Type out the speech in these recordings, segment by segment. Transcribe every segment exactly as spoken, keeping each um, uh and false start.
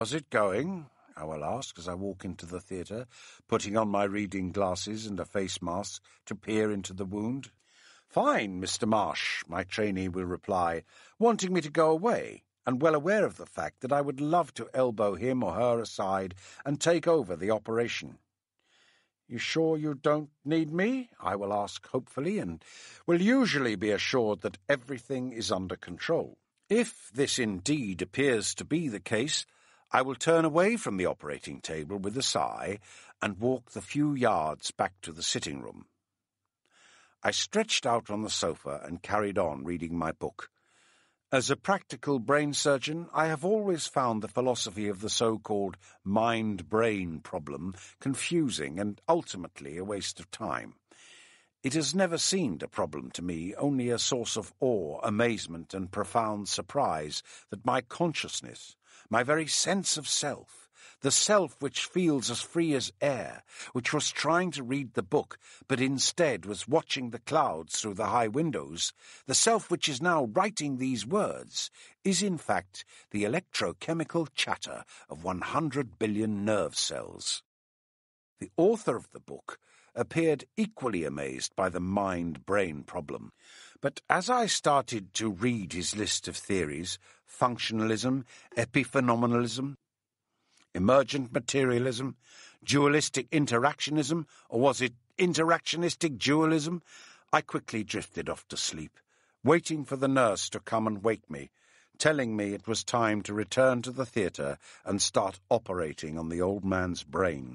"How's it going?" I will ask as I walk into the theatre, putting on my reading glasses and a face mask to peer into the wound. "Fine, Mister Marsh," my trainee will reply, wanting me to go away, and well aware of the fact that I would love to elbow him or her aside and take over the operation. "You sure you don't need me?" I will ask hopefully, and will usually be assured that everything is under control. If this indeed appears to be the case, I will turn away from the operating table with a sigh and walk the few yards back to the sitting room. I stretched out on the sofa and carried on reading my book. As a practical brain surgeon, I have always found the philosophy of the so-called mind-brain problem confusing and ultimately a waste of time. It has never seemed a problem to me, only a source of awe, amazement, and profound surprise that my consciousness, my very sense of self, the self which feels as free as air, which was trying to read the book, but instead was watching the clouds through the high windows, the self which is now writing these words, is in fact the electrochemical chatter of one hundred billion nerve cells. The author of the book appeared equally amazed by the mind-brain problem. But as I started to read his list of theories, functionalism, epiphenomenalism, emergent materialism, dualistic interactionism, or was it interactionistic dualism, I quickly drifted off to sleep, waiting for the nurse to come and wake me, telling me it was time to return to the theatre and start operating on the old man's brain.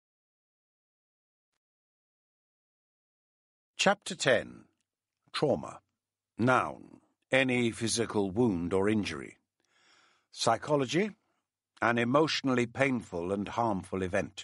Chapter ten. Trauma. Noun. Any physical wound or injury. Psychology. An emotionally painful and harmful event.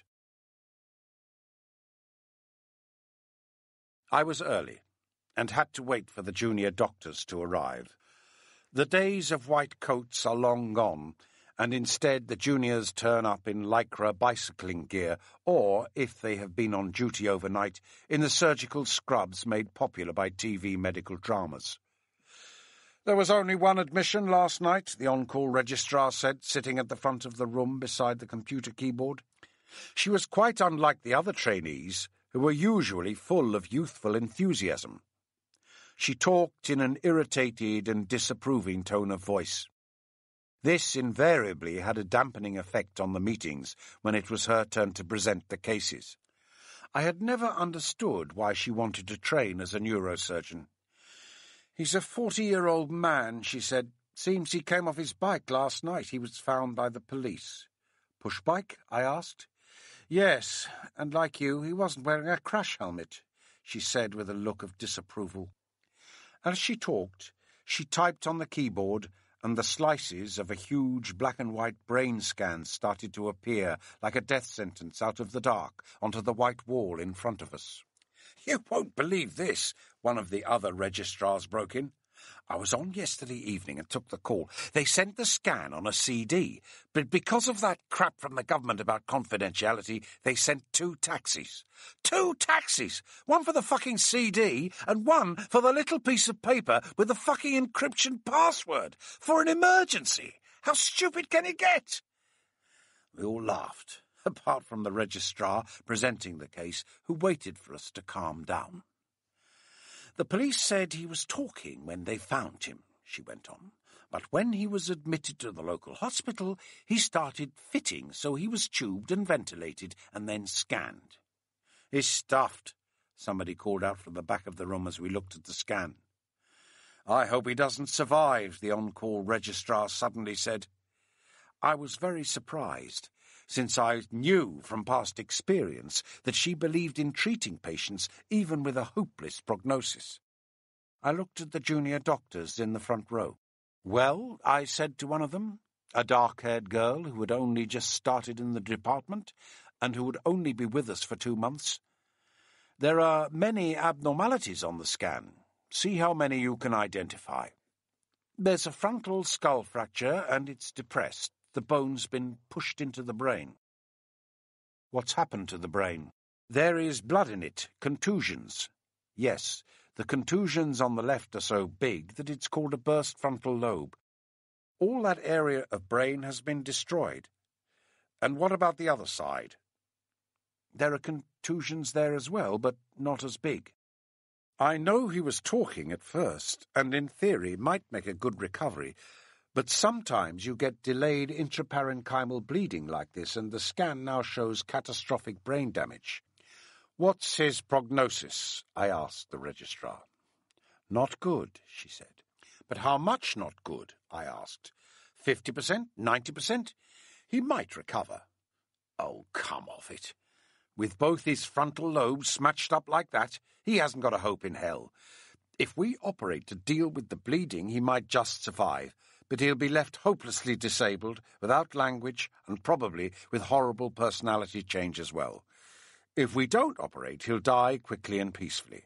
I was early, and had to wait for the junior doctors to arrive. The days of white coats are long gone, and instead the juniors turn up in lycra bicycling gear, or, if they have been on duty overnight, in the surgical scrubs made popular by T V medical dramas. "There was only one admission last night," the on-call registrar said, sitting at the front of the room beside the computer keyboard. She was quite unlike the other trainees, who were usually full of youthful enthusiasm. She talked in an irritated and disapproving tone of voice. This invariably had a dampening effect on the meetings when it was her turn to present the cases. I had never understood why she wanted to train as a neurosurgeon. "He's a forty-year-old man," she said. "Seems he came off his bike last night. He was found by the police." "Push bike?" I asked. "Yes, and like you, he wasn't wearing a crash helmet," she said with a look of disapproval. As she talked, she typed on the keyboard, and the slices of a huge black-and-white brain scan started to appear like a death sentence out of the dark onto the white wall in front of us. "You won't believe this," one of the other registrars broke in. "I was on yesterday evening and took the call. They sent the scan on a C D, but because of that crap from the government about confidentiality, they sent two taxis. Two taxis! One for the fucking C D, and one for the little piece of paper with the fucking encryption password, for an emergency! How stupid can it get?" We all laughed, apart from the registrar presenting the case, who waited for us to calm down. "The police said he was talking when they found him," she went on, "but when he was admitted to the local hospital, he started fitting, so he was tubed and ventilated and then scanned." "He's stuffed," somebody called out from the back of the room as we looked at the scan. "I hope he doesn't survive," the on-call registrar suddenly said. I was very surprised, since I knew from past experience that she believed in treating patients even with a hopeless prognosis. I looked at the junior doctors in the front row. "Well," I said to one of them, a dark-haired girl who had only just started in the department and who would only be with us for two months, "there are many abnormalities on the scan. See how many you can identify. There's a frontal skull fracture and it's depressed. The bone's been pushed into the brain." "What's happened to the brain?" "There is blood in it, contusions." "Yes, the contusions on the left are so big that it's called a burst frontal lobe. All that area of brain has been destroyed. And what about the other side? There are contusions there as well, but not as big. I know he was talking at first, and in theory might make a good recovery, but sometimes you get delayed intraparenchymal bleeding like this, and the scan now shows catastrophic brain damage. What's his prognosis? I asked the registrar. Not good, she said. But how much not good? I asked. Fifty percent? Ninety percent? He might recover. Oh, come off it. With both his frontal lobes smashed up like that, he hasn't got a hope in hell. If we operate to deal with the bleeding, he might just survive, but he'll be left hopelessly disabled, without language, and probably with horrible personality change as well. If we don't operate, he'll die quickly and peacefully.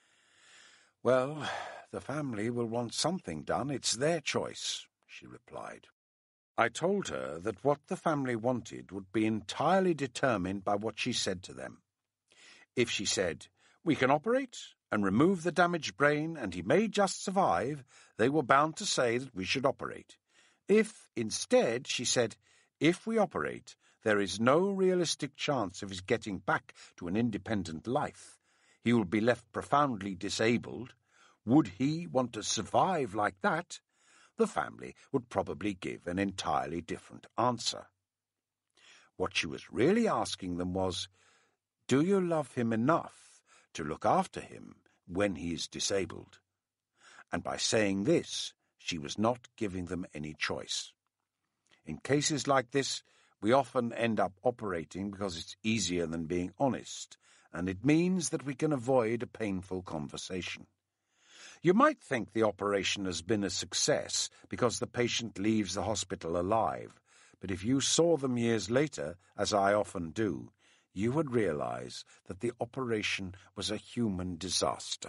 Well, the family will want something done. It's their choice, she replied. I told her that what the family wanted would be entirely determined by what she said to them. If she said, "We can operate and remove the damaged brain and he may just survive," they were bound to say that we should operate. If, instead, she said, "If we operate, there is no realistic chance of his getting back to an independent life. He will be left profoundly disabled. Would he want to survive like that?" the family would probably give an entirely different answer. What she was really asking them was, do you love him enough to look after him when he is disabled? And by saying this, she was not giving them any choice. In cases like this, we often end up operating because it's easier than being honest, and it means that we can avoid a painful conversation. You might think the operation has been a success because the patient leaves the hospital alive, but if you saw them years later, as I often do, you would realize that the operation was a human disaster.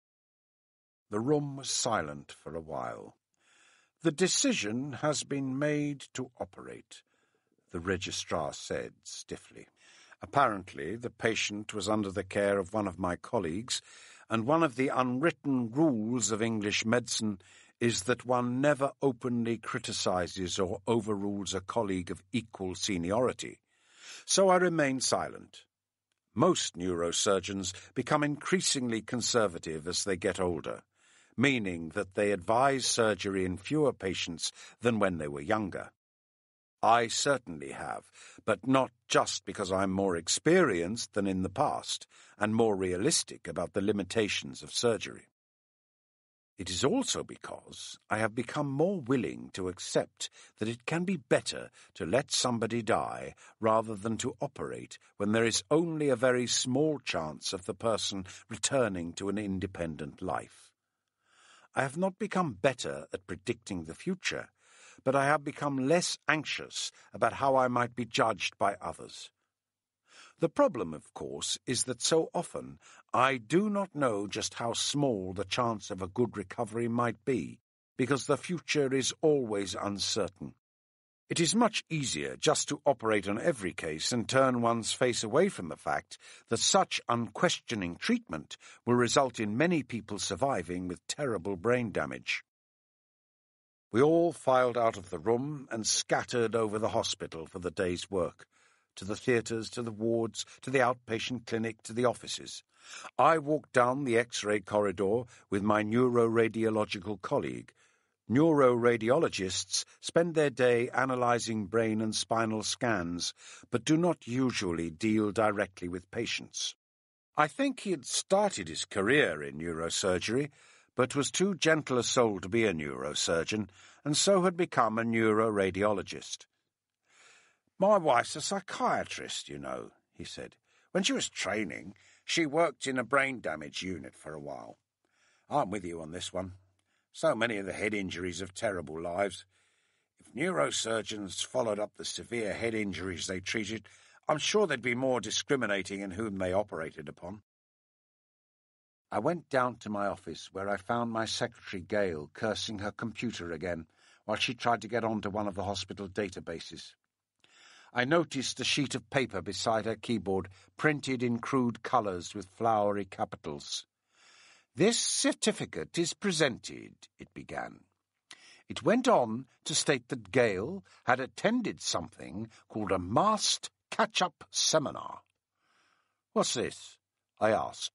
The room was silent for a while. The decision has been made to operate, the registrar said stiffly. Apparently, the patient was under the care of one of my colleagues, and one of the unwritten rules of English medicine is that one never openly criticizes or overrules a colleague of equal seniority. So I remained silent. Most neurosurgeons become increasingly conservative as they get older, meaning that they advise surgery in fewer patients than when they were younger. I certainly have, but not just because I'm more experienced than in the past and more realistic about the limitations of surgery. It is also because I have become more willing to accept that it can be better to let somebody die rather than to operate when there is only a very small chance of the person returning to an independent life. I have not become better at predicting the future, but I have become less anxious about how I might be judged by others. The problem, of course, is that so often I do not know just how small the chance of a good recovery might be, because the future is always uncertain. It is much easier just to operate on every case and turn one's face away from the fact that such unquestioning treatment will result in many people surviving with terrible brain damage. We all filed out of the room and scattered over the hospital for the day's work, to the theatres, to the wards, to the outpatient clinic, to the offices. I walked down the X-ray corridor with my neuroradiological colleague. Neuroradiologists spend their day analysing brain and spinal scans, but do not usually deal directly with patients. I think he had started his career in neurosurgery, but was too gentle a soul to be a neurosurgeon, and so had become a neuroradiologist. "My wife's a psychiatrist, you know," he said. "When she was training, she worked in a brain damage unit for a while. I'm with you on this one. So many of the head injuries have terrible lives. If neurosurgeons followed up the severe head injuries they treated, I'm sure they'd be more discriminating in whom they operated upon." I went down to my office, where I found my secretary Gail cursing her computer again while she tried to get onto one of the hospital databases. I noticed a sheet of paper beside her keyboard, printed in crude colours with flowery capitals. "This certificate is presented," it began, It went on to state that Gale had attended something called a masked catch-up seminar. "What's this?" I asked,